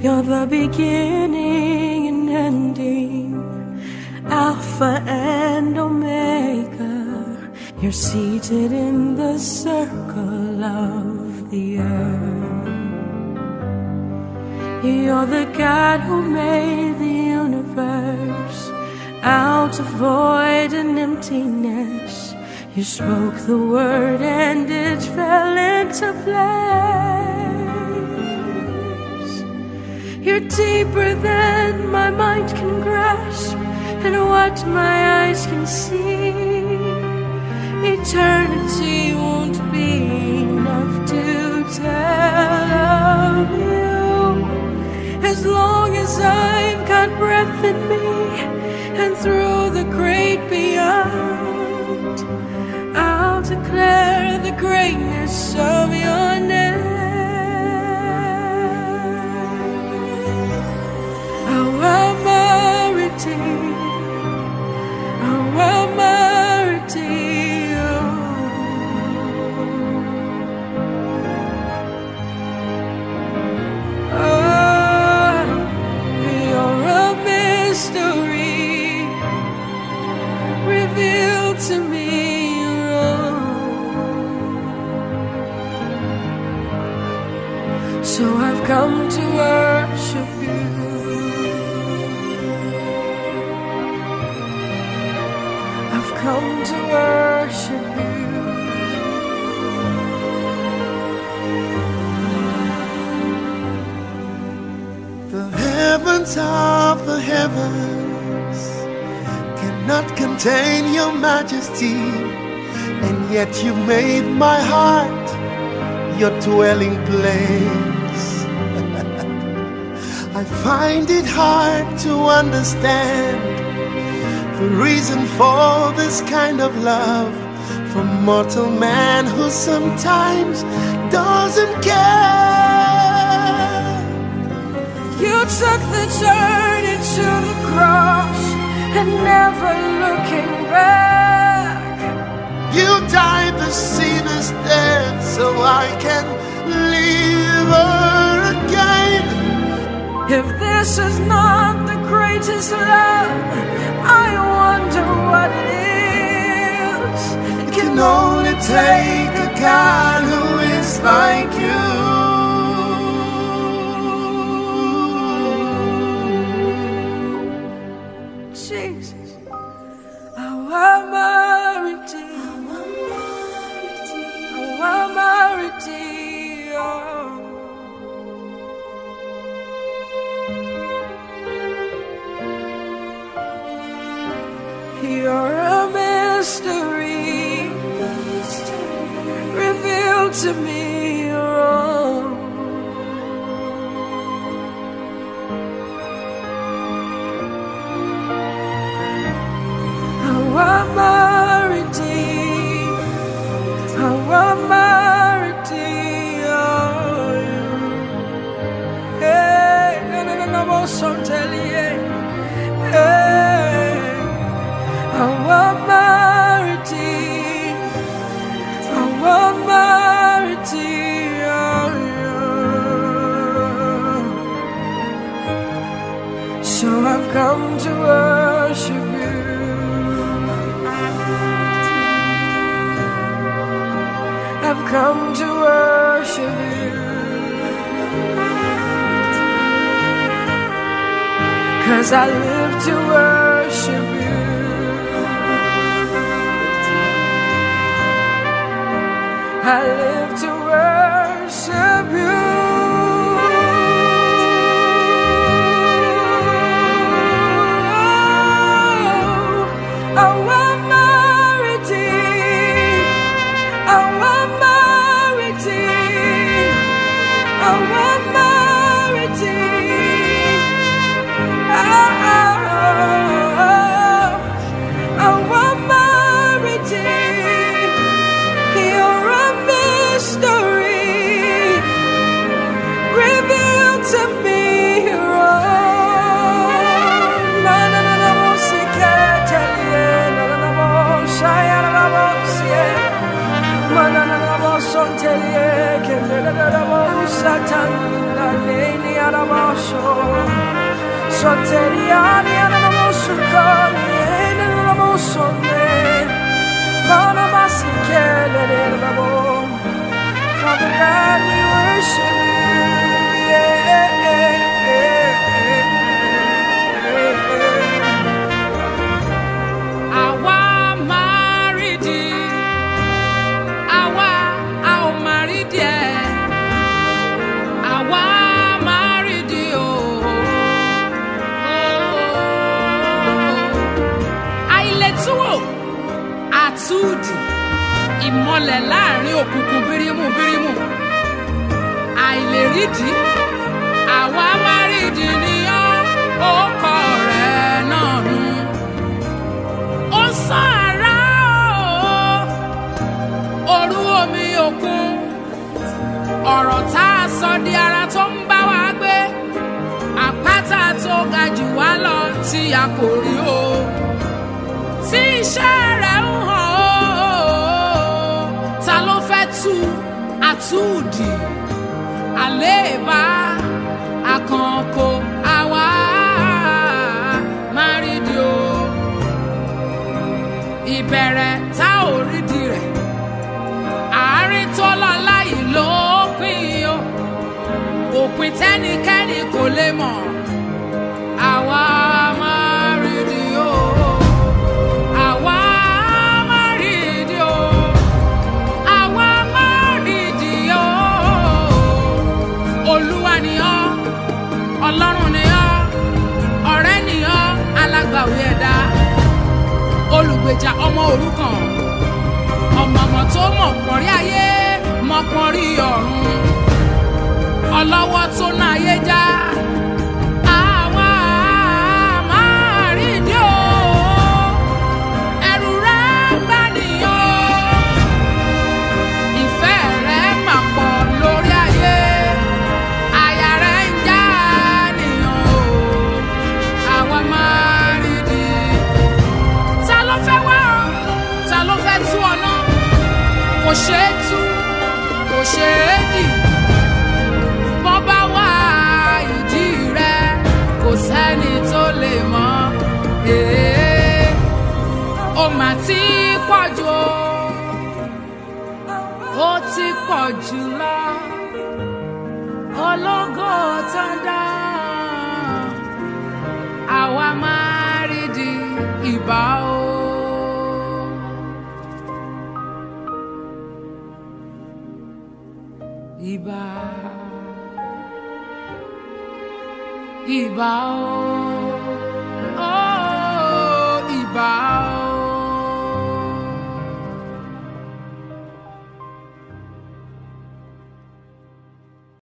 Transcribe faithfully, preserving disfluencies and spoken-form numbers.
You're the beginning and ending, Alpha and Omega. You're seated in the circle of the earth. You're the God who made the universe out of void and emptiness. You spoke the word and it fell into place. You're deeper than my mind can grasp and what my eyes can see. Eternity won't be enough to tell of you. As long as I've got breath in me and through the great beyond, I'll declare the greatness of your name. Our Merity, our Merity, oh, you're a mystery revealed to me. So I've come to worship you. I've come to worship you. The heavens of the heavens cannot contain your majesty, and yet you made my heart your dwelling place. I find it hard to understand the reason for this kind of love from mortal man who sometimes doesn't care. You took the journey to the cross and never looking back. You died the sinner's death so I can live again. If this is not the greatest love, I wonder what it is. It can only take a God who is like you. Jesus, our Merity, our Merity, oh. You're a mystery revealed to me, oh. Our Merity, our Merity, oh. Hey, no, no, no, no, more song tell you, hey. Our Merity, our Merity, oh, yeah. So I've come to worship you. I've come to worship you. 'Cause I live to worship you. I live to worship you. Oh, our Merity, our Merity, our Merity. Oh, our Merity. You're a mystery basho. Soteriani anamoshukani enamosone. Lana masikele labo. Father God, we worship you. Yeah, yeah, yeah. Awa maridi, awa ao maridi, awa maridi oh. Ailetuo atudi ìmọ́lẹ̀ láàrin òkùnkùn bírímù bírímù àìlèrídìí àwa márìdì ni ọ́ ọkọ rẹ̀ náà nù. Ó sán àrá òru omi òkun ọ̀rọ̀ tá a sọ di ara tó ń bá wa gbé àpáta tó ga jù wá lọ tí a kò rí o tí iṣẹ́ rẹ̀ ń hàn ó. Ta ló fẹ́ tú àtúndì àléébá àkànkò àwa márìdì o. Ìbẹ̀rẹ̀ tá ò rídìí rẹ̀ àárín tó lọ láyìí lópin o. Òpin tẹ́nikẹ́ni kò lè mọ̀ àwa márìdì o. Àwa márìdì o. Àwa márìdì o. Olúwa ni ọ́, Ọlọ́run ni ọ́, ọ̀rẹ́ ni ọ́, alágbàwí ẹ̀dá, olùgbèjà ọmọ òrukàn, ọ̀mọ̀mọ̀ tó mọ̀ pọ̀rí ayé mọ̀ pọ̀rí ọ̀run, ọlọ́wọ́ tó ná ayé já. Àwa márìdì o. Ẹ̀rù rẹ̀ ń bà ní o. Ìfẹ́ rẹ̀ mà pọ̀ lórí ayé. Àyà rẹ̀ ń já nìyàn o. Àwa márìdì. Ta ló fẹ́ wá ọ? Ta ló fẹ́ tú ọ náà? Kò ṣeé tú, kò ṣeé dì. Bọ́ bá wá ìdí rẹ̀, kò sẹ́ni tó lè mọ̀. Ee, ó mà ti pọ̀ jù o. Ó ti pọ̀ jù lọ. Ológo tán dá. Àwa márìdì ìbà o. Ìbà, ìbà o.